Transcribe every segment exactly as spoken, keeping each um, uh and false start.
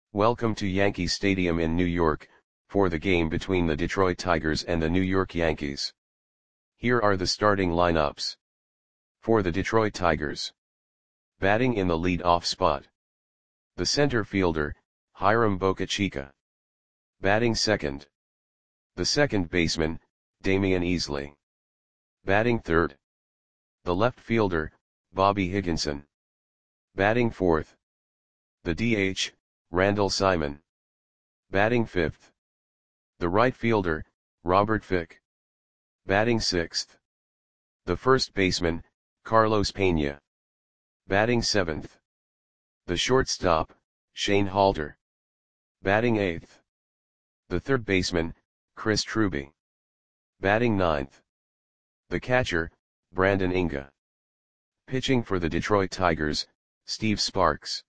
Welcome to Yankee Stadium in New York, for the game between the Detroit Tigers and the New York Yankees. Here are the starting lineups. For the Detroit Tigers. Batting in the lead-off spot. The center fielder, Hiram Bocachica. Batting second. The second baseman, Damian Easley. Batting third. The left fielder, Bobby Higginson. Batting fourth. The D H, Randall Simon. Batting fifth. The right fielder, Robert Fick. Batting sixth. The first baseman, Carlos Pena. Batting seventh. The shortstop, Shane Halter. Batting eighth. The third baseman, Chris Truby. Batting ninth. The catcher, Brandon Inga. Pitching for the Detroit Tigers, Steve Sparks.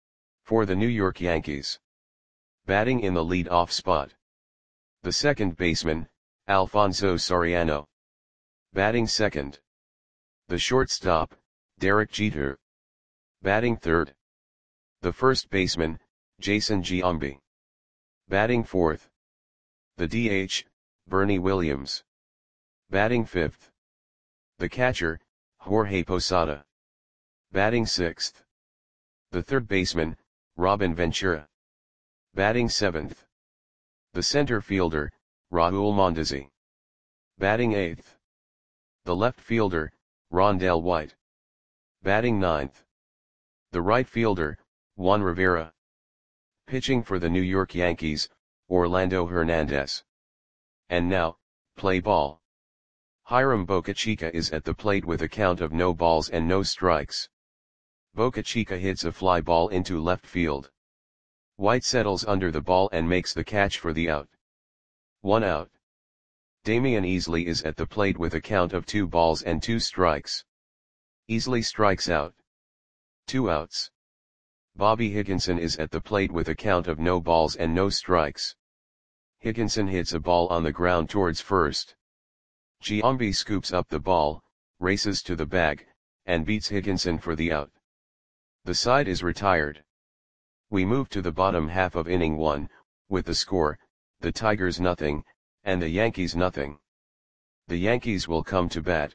For the New York Yankees. Batting in the lead-off spot. The second baseman, Alfonso Soriano. Batting second. The shortstop, Derek Jeter. Batting third. The first baseman, Jason Giambi. Batting fourth. The D H, Bernie Williams. Batting fifth. The catcher, Jorge Posada. Batting sixth. The third baseman, Robin Ventura. Batting seventh. The center fielder, Raul Mondesi. Batting eighth. The left fielder, Rondell White. Batting ninth. The right fielder, Juan Rivera. Pitching for the New York Yankees, Orlando Hernandez. And now, play ball. Hiram Bocachica is at the plate with a count of no balls and no strikes. Bocachica hits a fly ball into left field. White settles under the ball and makes the catch for the out. One out. Damian Easley is at the plate with a count of two balls and two strikes. Easley strikes out. Two outs. Bobby Higginson is at the plate with a count of no balls and no strikes. Higginson hits a ball on the ground towards first. Giambi scoops up the ball, races to the bag, and beats Higginson for the out. The side is retired. We move to the bottom half of inning one, with the score, the Tigers nothing, and the Yankees nothing. The Yankees will come to bat.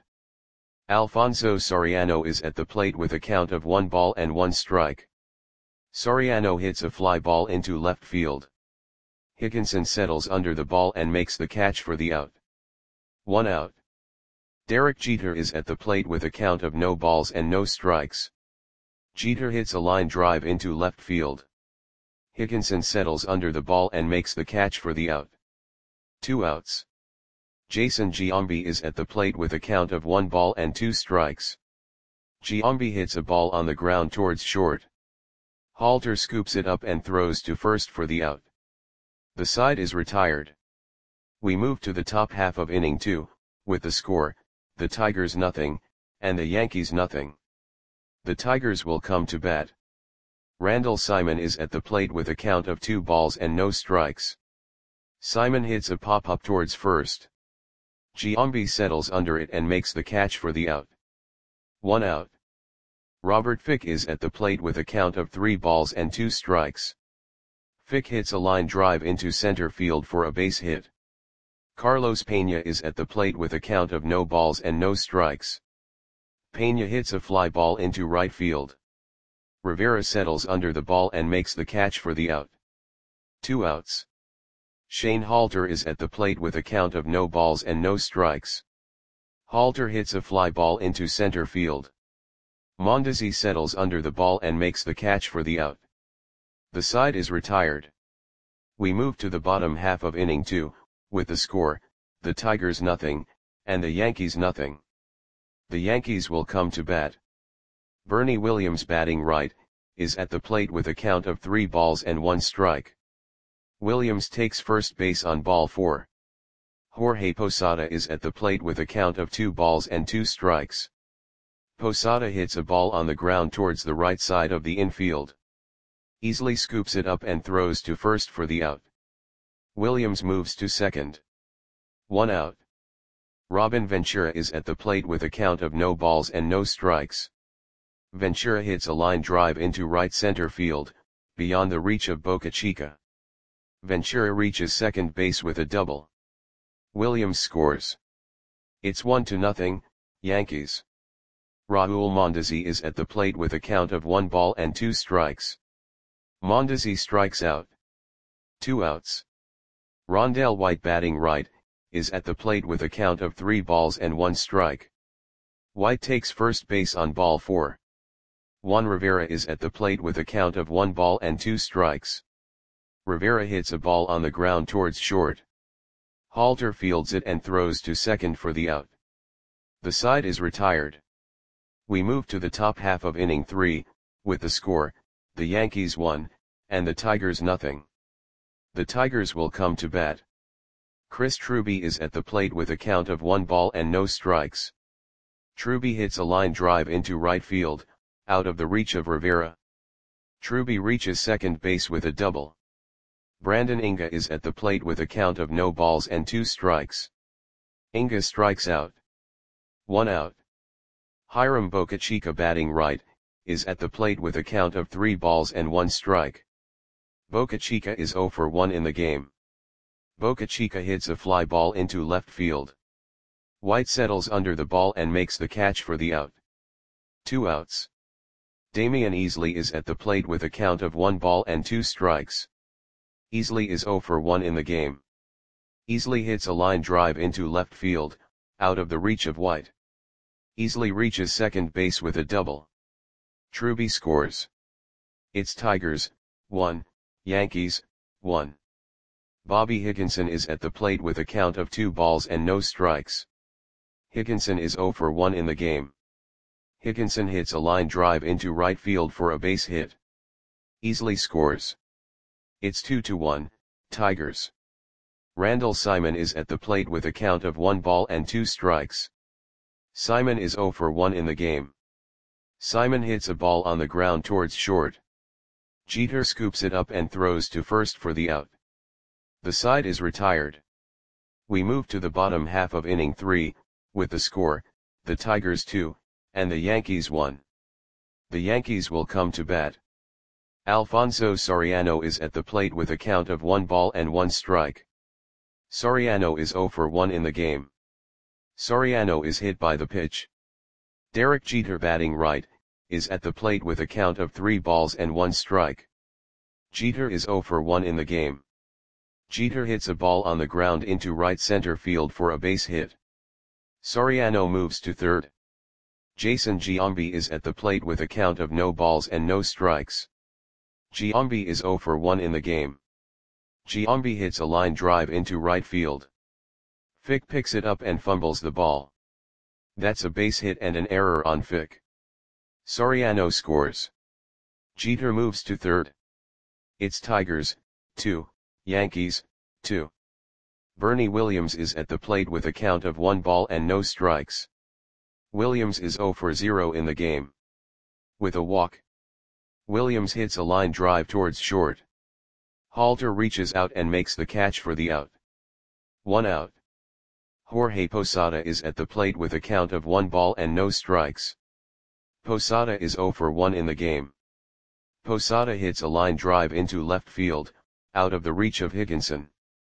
Alfonso Soriano is at the plate with a count of one ball and one strike. Soriano hits a fly ball into left field. Higginson settles under the ball and makes the catch for the out. One out. Derek Jeter is at the plate with a count of no balls and no strikes. Jeter hits a line drive into left field. Higginson settles under the ball and makes the catch for the out. Two outs. Jason Giambi is at the plate with a count of one ball and two strikes. Giambi hits a ball on the ground towards short. Halter scoops it up and throws to first for the out. The side is retired. We move to the top half of inning two, with the score, the Tigers nothing, and the Yankees nothing. The Tigers will come to bat. Randall Simon is at the plate with a count of two balls and no strikes. Simon hits a pop-up towards first. Giambi settles under it and makes the catch for the out. One out. Robert Fick is at the plate with a count of three balls and two strikes. Fick hits a line drive into center field for a base hit. Carlos Pena is at the plate with a count of no balls and no strikes. Pena hits a fly ball into right field. Rivera settles under the ball and makes the catch for the out. Two outs. Shane Halter is at the plate with a count of no balls and no strikes. Halter hits a fly ball into center field. Mondesi settles under the ball and makes the catch for the out. The side is retired. We move to the bottom half of inning two, with the score, the Tigers nothing, and the Yankees nothing. The Yankees will come to bat. Bernie Williams batting right, is at the plate with a count of three balls and one strike. Williams takes first base on ball four. Jorge Posada is at the plate with a count of two balls and two strikes. Posada hits a ball on the ground towards the right side of the infield. Easley scoops it up and throws to first for the out. Williams moves to second. One out. Robin Ventura is at the plate with a count of no balls and no strikes. Ventura hits a line drive into right center field, beyond the reach of Boca Chica. Ventura reaches second base with a double. Williams scores. It's one to nothing, Yankees. Raul Mondesi is at the plate with a count of one ball and two strikes. Mondesi strikes out. Two outs. Rondell White, batting right, is at the plate with a count of three balls and one strike. White takes first base on ball four. Juan Rivera is at the plate with a count of one ball and two strikes. Rivera hits a ball on the ground towards short. Halter fields it and throws to second for the out. The side is retired. We move to the top half of inning three, with the score, the Yankees one, and the Tigers nothing. The Tigers will come to bat. Chris Truby is at the plate with a count of one ball and no strikes. Truby hits a line drive into right field, out of the reach of Rivera. Truby reaches second base with a double. Brandon Inga is at the plate with a count of no balls and two strikes. Inga strikes out. One out. Hiram Boca Chica, batting right, is at the plate with a count of three balls and one strike. Boca Chica is zero for one in the game. Boca Chica hits a fly ball into left field. White settles under the ball and makes the catch for the out. Two outs. Damian Easley is at the plate with a count of one ball and two strikes. Easley is zero for one in the game. Easley hits a line drive into left field, out of the reach of White. Easley reaches second base with a double. Truby scores. It's Tigers, one, Yankees, one. Bobby Higginson is at the plate with a count of two balls and no strikes. Higginson is zero for one in the game. Higginson hits a line drive into right field for a base hit. Easley scores. It's two to one, Tigers. Randall Simon is at the plate with a count of one ball and two strikes. Simon is zero for one in the game. Simon hits a ball on the ground towards short. Jeter scoops it up and throws to first for the out. The side is retired. We move to the bottom half of inning three, with the score, the Tigers two, and the Yankees one. The Yankees will come to bat. Alfonso Soriano is at the plate with a count of one ball and one strike. Soriano is zero for one in the game. Soriano is hit by the pitch. Derek Jeter, batting right, is at the plate with a count of three balls and one strike. Jeter is zero for one in the game. Jeter hits a ball on the ground into right center field for a base hit. Soriano moves to third. Jason Giambi is at the plate with a count of no balls and no strikes. Giambi is zero for one in the game. Giambi hits a line drive into right field. Fick picks it up and fumbles the ball. That's a base hit and an error on Fick. Soriano scores. Jeter moves to third. It's Tigers, two, Yankees, two. Bernie Williams is at the plate with a count of one ball and no strikes. Williams is zero for zero in the game. With a walk. Williams hits a line drive towards short. Halter reaches out and makes the catch for the out. One out. Jorge Posada is at the plate with a count of one ball and no strikes. Posada is zero for one in the game. Posada hits a line drive into left field, out of the reach of Higginson.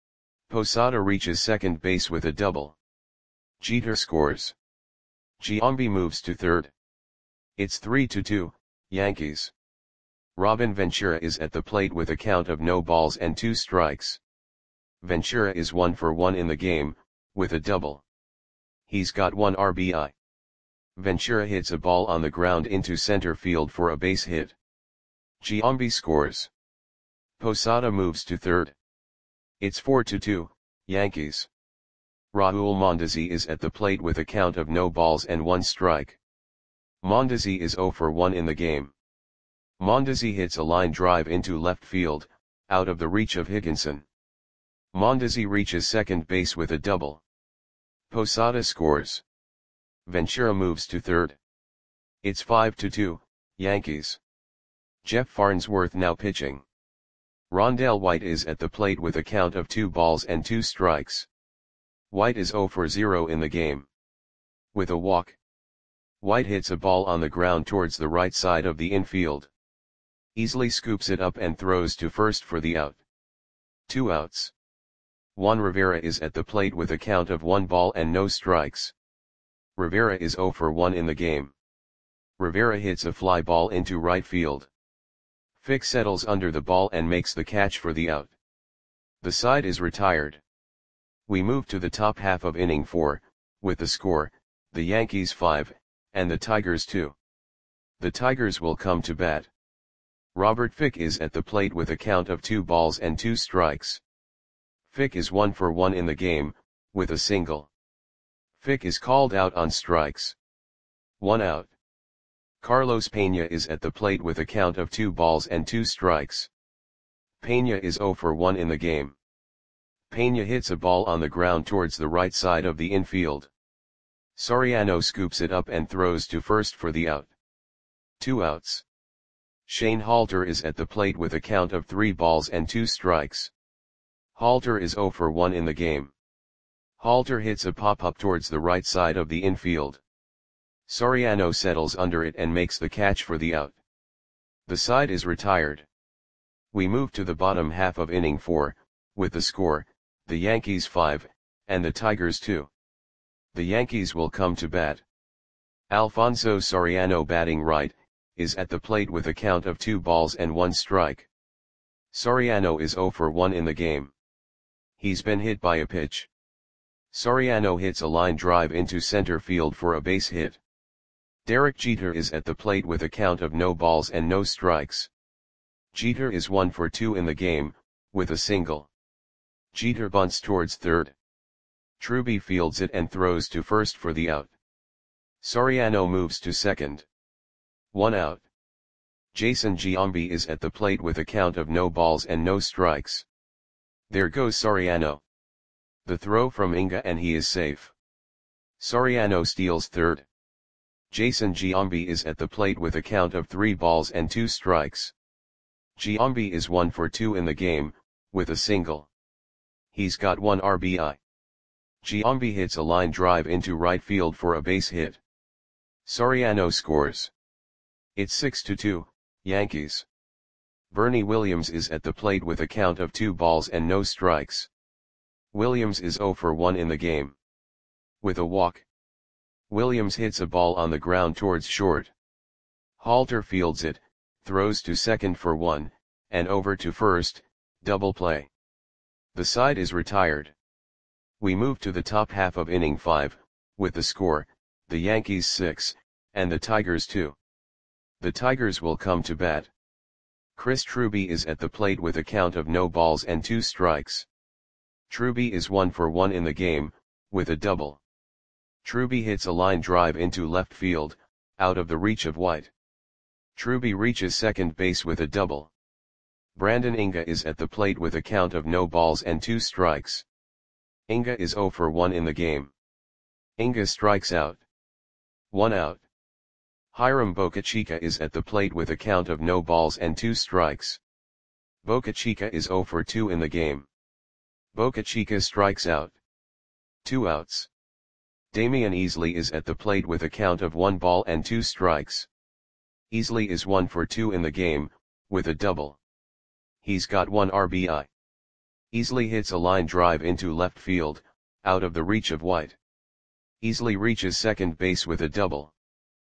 Posada reaches second base with a double. Jeter scores. Giambi moves to third. It's three to two, Yankees. Robin Ventura is at the plate with a count of no balls and two strikes. Ventura is one for one in the game, with a double. He's got one R B I. Ventura hits a ball on the ground into center field for a base hit. Giambi scores. Posada moves to third. It's four to two, Yankees. Raul Mondesi is at the plate with a count of no balls and one strike. Mondesi is zero for one in the game. Mondesi hits a line drive into left field, out of the reach of Higginson. Mondesi reaches second base with a double. Posada scores. Ventura moves to third. It's five to two, Yankees. Jeff Farnsworth now pitching. Rondell White is at the plate with a count of two balls and two strikes. White is zero for zero in the game. With a walk. White hits a ball on the ground towards the right side of the infield. Easily scoops it up and throws to first for the out. Two outs. Juan Rivera is at the plate with a count of one ball and no strikes. Rivera is zero for one in the game. Rivera hits a fly ball into right field. Fick settles under the ball and makes the catch for the out. The side is retired. We move to the top half of inning four, with the score, the Yankees five, and the Tigers two. The Tigers will come to bat. Robert Fick is at the plate with a count of two balls and two strikes. Fick is one for one in the game, with a single. Fick is called out on strikes. One out. Carlos Peña is at the plate with a count of two balls and two strikes. Peña is zero for one in the game. Peña hits a ball on the ground towards the right side of the infield. Soriano scoops it up and throws to first for the out. Two outs. Shane Halter is at the plate with a count of three balls and two strikes. Halter is zero for one in the game. Halter hits a pop-up towards the right side of the infield. Soriano settles under it and makes the catch for the out. The side is retired. We move to the bottom half of inning four, with the score, the Yankees five, and the Tigers two. The Yankees will come to bat. Alfonso Soriano, batting right, is at the plate with a count of two balls and one strike. Soriano is zero for one in the game. He's been hit by a pitch. Soriano hits a line drive into center field for a base hit. Derek Jeter is at the plate with a count of no balls and no strikes. Jeter is one for two in the game, with a single. Jeter bunts towards third. Truby fields it and throws to first for the out. Soriano moves to second. One out. Jason Giambi is at the plate with a count of no balls and no strikes. There goes Soriano. The throw from Inga and he is safe. Soriano steals third. Jason Giambi is at the plate with a count of three balls and two strikes. Giambi is one for two in the game, with a single. He's got one R B I. Giambi hits a line drive into right field for a base hit. Soriano scores. It's six to two, Yankees. Bernie Williams is at the plate with a count of two balls and no strikes. Williams is zero for one in the game. With a walk. Williams hits a ball on the ground towards short. Halter fields it, throws to second for one, and over to first, double play. The side is retired. We move to the top half of inning five, with the score, the Yankees six, and the Tigers two. The Tigers will come to bat. Chris Truby is at the plate with a count of no balls and two strikes. Truby is one for one in the game, with a double. Truby hits a line drive into left field, out of the reach of White. Truby reaches second base with a double. Brandon Inga is at the plate with a count of no balls and two strikes. Inga is zero for one in the game. Inga strikes out. One out. Hiram Bocachica is at the plate with a count of no balls and two strikes. Bocachica is zero for two in the game. Bocachica strikes out. Two outs. Damian Easley is at the plate with a count of one ball and two strikes. Easley is one for two in the game, with a double. He's got one R B I. Easley hits a line drive into left field, out of the reach of White. Easley reaches second base with a double.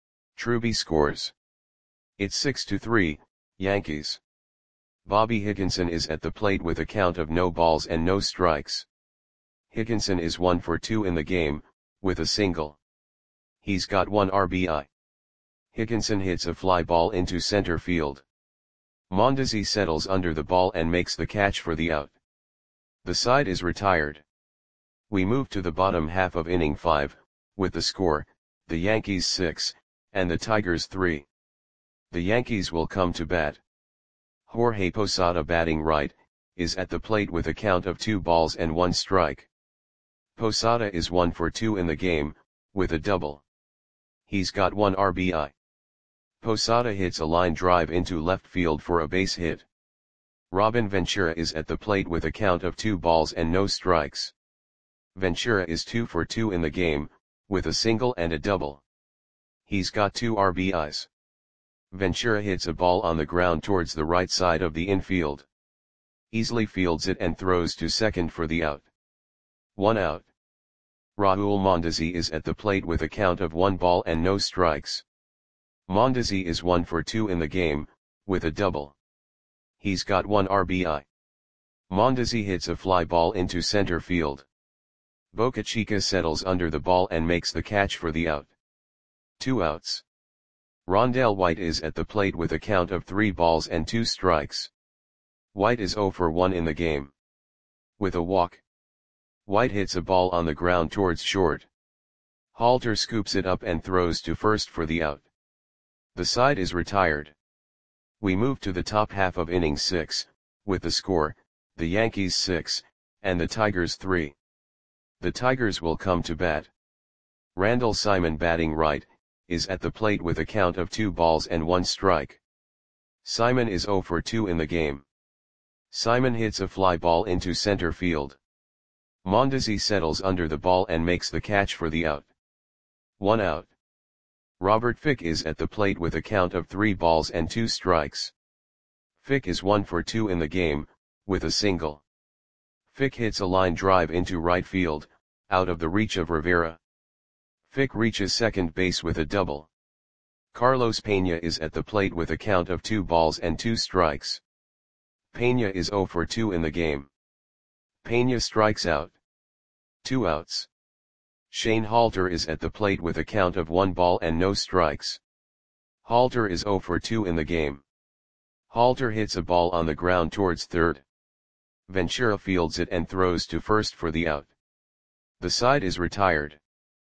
Truby scores. It's six to three, Yankees. Bobby Higginson is at the plate with a count of no balls and no strikes. Higginson is one for two in the game, with a single. He's got one R B I. Higginson hits a fly ball into center field. Mondesi settles under the ball and makes the catch for the out. The side is retired. We move to the bottom half of inning five, with the score, the Yankees six, and the Tigers three. The Yankees will come to bat. Jorge Posada, batting right, is at the plate with a count of two balls and one strike. Posada is one for two in the game, with a double. He's got one R B I. Posada hits a line drive into left field for a base hit. Robin Ventura is at the plate with a count of two balls and no strikes. Ventura is two for two in the game, with a single and a double. He's got two R B Is. Ventura hits a ball on the ground towards the right side of the infield. Easily fields it and throws to second for the out. One out. Raul Mondesi is at the plate with a count of one ball and no strikes. Mondesi is one for two in the game, with a double. He's got one R B I. Mondesi hits a fly ball into center field. Boca Chica settles under the ball and makes the catch for the out. Two outs. Rondell White is at the plate with a count of three balls and two strikes. White is zero for one in the game. With a walk. White hits a ball on the ground towards short. Halter scoops it up and throws to first for the out. The side is retired. We move to the top half of inning six, with the score, the Yankees six, and the Tigers three. The Tigers will come to bat. Randall Simon, batting right, is at the plate with a count of two balls and one strike. Simon is zero for two in the game. Simon hits a fly ball into center field. Mondesi settles under the ball and makes the catch for the out. One out. Robert Fick is at the plate with a count of three balls and two strikes. Fick is one for two in the game, with a single. Fick hits a line drive into right field, out of the reach of Rivera. Fick reaches second base with a double. Carlos Peña is at the plate with a count of two balls and two strikes. Peña is zero for two in the game. Peña strikes out. Two outs. Shane Halter is at the plate with a count of one ball and no strikes. Halter is zero for two in the game. Halter hits a ball on the ground towards third. Ventura fields it and throws to first for the out. The side is retired.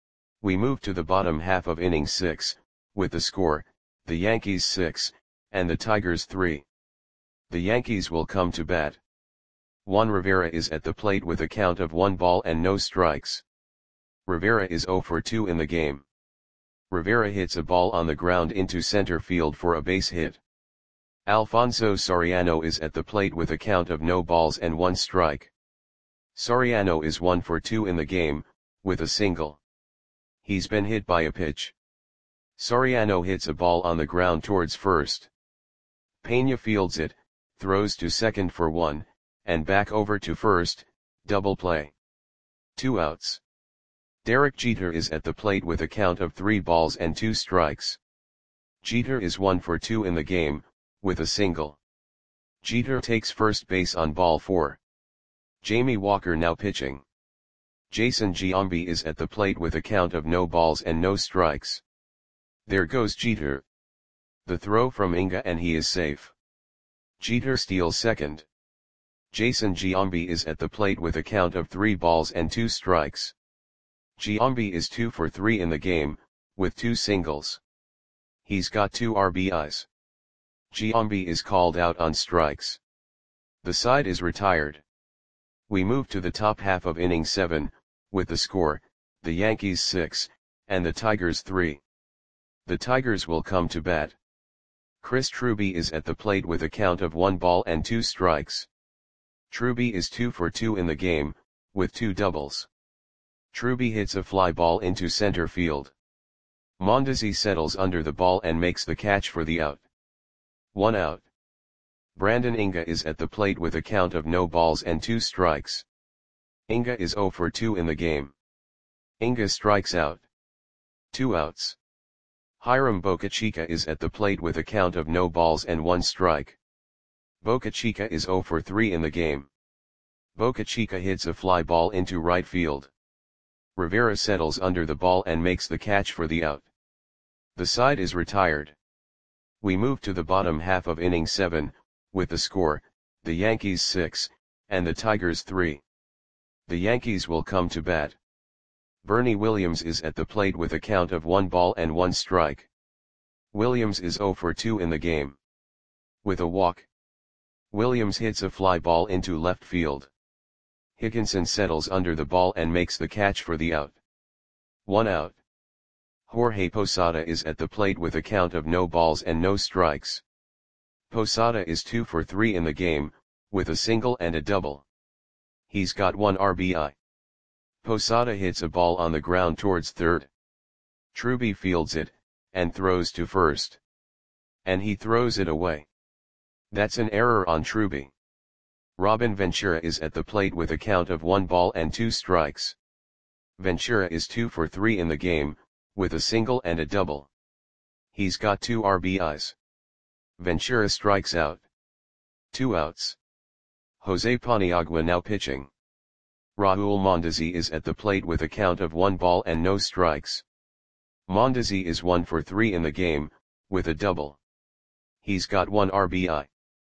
We move to the bottom half of inning six, with the score, the Yankees six, and the Tigers three. The Yankees will come to bat. Juan Rivera is at the plate with a count of one ball and no strikes. Rivera is zero for two in the game. Rivera hits a ball on the ground into center field for a base hit. Alfonso Soriano is at the plate with a count of no balls and one strike. Soriano is one for two in the game, with a single. He's been hit by a pitch. Soriano hits a ball on the ground towards first. Peña fields it, throws to second for one, and back over to first, double play. Two outs. Derek Jeter is at the plate with a count of three balls and two strikes. Jeter is one for two in the game, with a single. Jeter takes first base on ball four. Jamie Walker now pitching. Jason Giambi is at the plate with a count of no balls and no strikes. There goes Jeter. The throw from Inga and he is safe. Jeter steals second. Jason Giambi is at the plate with a count of three balls and two strikes. Giambi is two for three in the game, with two singles. He's got two R B Is. Giambi is called out on strikes. The side is retired. We move to the top half of inning seven, with the score, the Yankees six, and the Tigers three. The Tigers will come to bat. Chris Truby is at the plate with a count of one ball and two strikes. Truby is two for two in the game, with two doubles. Truby hits a fly ball into center field. Mondesi settles under the ball and makes the catch for the out. One out. Brandon Inga is at the plate with a count of no balls and two strikes. Inga is zero for two in the game. Inga strikes out. Two outs. Hiram Boca Chica is at the plate with a count of no balls and one strike. Boca Chica is zero for three in the game. Boca Chica hits a fly ball into right field. Rivera settles under the ball and makes the catch for the out. The side is retired. We move to the bottom half of inning seven, with the score, the Yankees six, and the Tigers three. The Yankees will come to bat. Bernie Williams is at the plate with a count of one ball and one strike. Williams is zero for two in the game. With a walk. Williams hits a fly ball into left field. Higginson settles under the ball and makes the catch for the out. One out. Jorge Posada is at the plate with a count of no balls and no strikes. Posada is two for three in the game, with a single and a double. He's got one R B I. Posada hits a ball on the ground towards third. Truby fields it, and throws to first. And he throws it away. That's an error on Trubey. Robin Ventura is at the plate with a count of one ball and two strikes. Ventura is two for three in the game, with a single and a double. He's got two R B Is. Ventura strikes out. Two outs. Jose Paniagua now pitching. Raul Mondesi is at the plate with a count of one ball and no strikes. Mondesi is one for three in the game, with a double. He's got one R B I.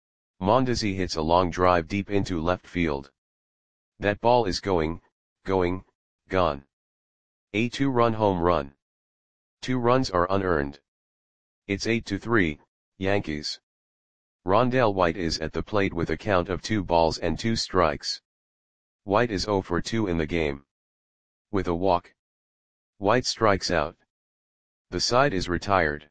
Mondesi hits a long drive deep into left field. That ball is going, going, gone. A two-run home run. Two runs are unearned. It's eight to three, Yankees. Rondell White is at the plate with a count of two balls and two strikes. White is zero for two in the game. With a walk. White strikes out. The side is retired.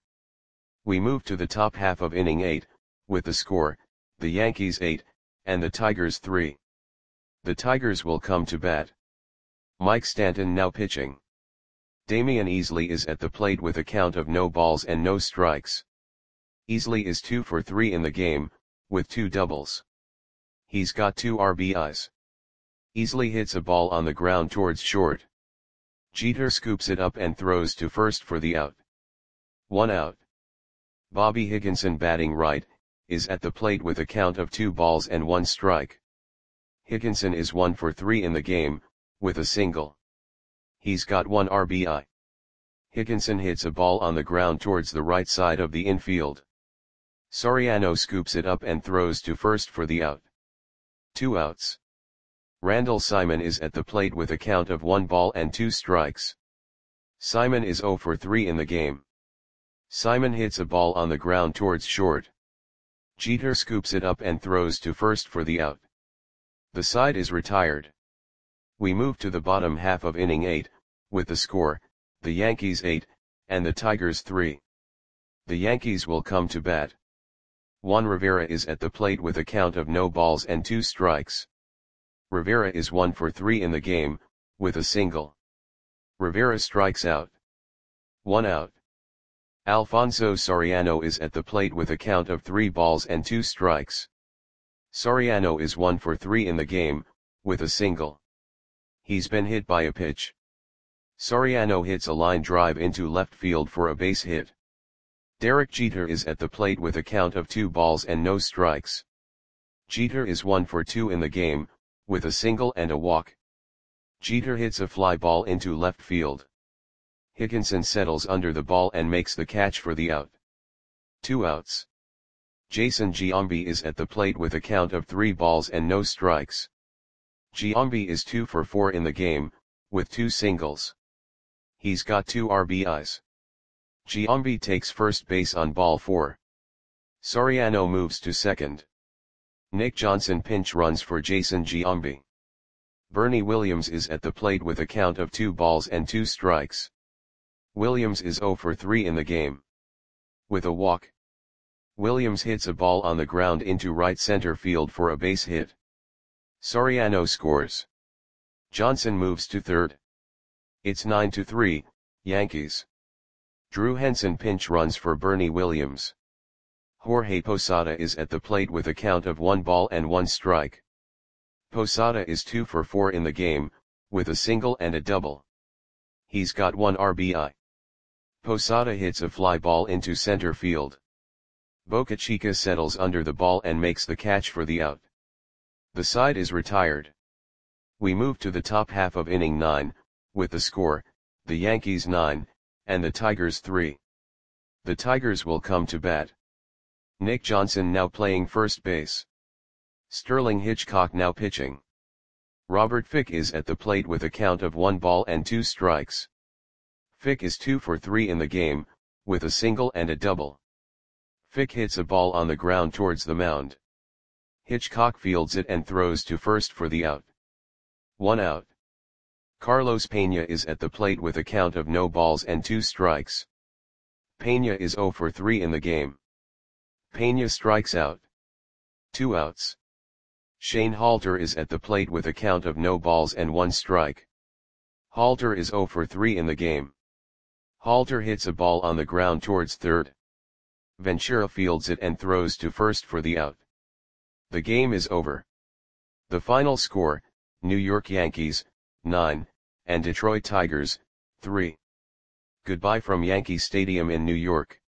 We move to the top half of inning eight, with the score, the Yankees eight, and the Tigers three. The Tigers will come to bat. Mike Stanton now pitching. Damian Easley is at the plate with a count of no balls and no strikes. Easley is two for three in the game, with two doubles. He's got two R B Is. Easley hits a ball on the ground towards short. Jeter scoops it up and throws to first for the out. One out. Bobby Higginson batting right, is at the plate with a count of two balls and one strike. Higginson is one for three in the game, with a single. He's got one R B I. Higginson hits a ball on the ground towards the right side of the infield. Soriano scoops it up and throws to first for the out. Two outs. Randall Simon is at the plate with a count of one ball and two strikes. Simon is zero for three in the game. Simon hits a ball on the ground towards short. Jeter scoops it up and throws to first for the out. The side is retired. We move to the bottom half of inning eight, with the score, the Yankees eight, and the Tigers three. The Yankees will come to bat. Juan Rivera is at the plate with a count of no balls and two strikes. Rivera is one for three in the game, with a single. Rivera strikes out. One out. Alfonso Soriano is at the plate with a count of three balls and two strikes. Soriano is one for three in the game, with a single. He's been hit by a pitch. Soriano hits a line drive into left field for a base hit. Derek Jeter is at the plate with a count of two balls and no strikes. Jeter is one for two in the game, with a single and a walk. Jeter hits a fly ball into left field. Higginson settles under the ball and makes the catch for the out. Two outs. Jason Giambi is at the plate with a count of three balls and no strikes. Giambi is two for four in the game, with two singles. He's got two R B Is. Giambi takes first base on ball four. Soriano moves to second. Nick Johnson pinch runs for Jason Giambi. Bernie Williams is at the plate with a count of two balls and two strikes. Williams is zero for three in the game. With a walk. Williams hits a ball on the ground into right center field for a base hit. Soriano scores. Johnson moves to third. It's nine to three, Yankees. Drew Henson pinch runs for Bernie Williams. Jorge Posada is at the plate with a count of one ball and one strike. Posada is two for four in the game, with a single and a double. He's got one R B I. Posada hits a fly ball into center field. Boca Chica settles under the ball and makes the catch for the out. The side is retired. We move to the top half of inning nine, with the score, the Yankees nine, and the Tigers three. The Tigers will come to bat. Nick Johnson now playing first base. Sterling Hitchcock now pitching. Robert Fick is at the plate with a count of one ball and two strikes. Fick is two for three in the game, with a single and a double. Fick hits a ball on the ground towards the mound. Hitchcock fields it and throws to first for the out. One out. Carlos Pena is at the plate with a count of no balls and two strikes. Pena is zero for three in the game. Pena strikes out. Two outs. Shane Halter is at the plate with a count of no balls and one strike. Halter is zero for three in the game. Halter hits a ball on the ground towards third. Ventura fields it and throws to first for the out. The game is over. The final score, New York Yankees, nine, and Detroit Tigers, three. Goodbye from Yankee Stadium in New York.